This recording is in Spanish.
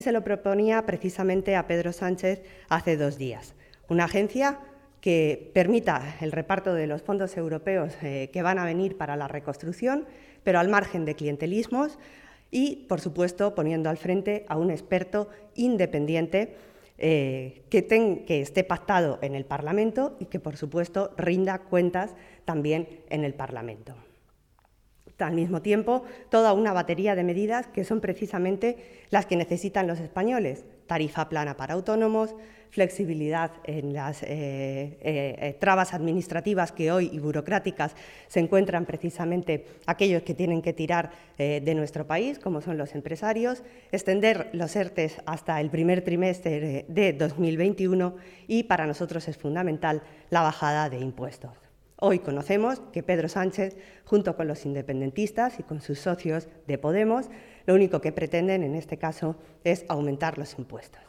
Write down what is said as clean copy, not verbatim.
se lo proponía precisamente a Pedro Sánchez hace 2 días. Una agencia que permita el reparto de los fondos europeos que van a venir para la reconstrucción, pero al margen de clientelismos y, por supuesto, poniendo al frente a un experto independiente que esté pactado en el Parlamento y que, por supuesto, rinda cuentas también en el Parlamento. Al mismo tiempo, toda una batería de medidas que son precisamente las que necesitan los españoles: tarifa plana para autónomos, flexibilidad en las trabas administrativas que hoy y burocráticas se encuentran precisamente aquellos que tienen que tirar de nuestro país, como son los empresarios, extender los ERTEs hasta el primer trimestre de 2021 y para nosotros es fundamental la bajada de impuestos. Hoy conocemos que Pedro Sánchez, junto con los independentistas y con sus socios de Podemos, lo único que pretenden en este caso es aumentar los impuestos.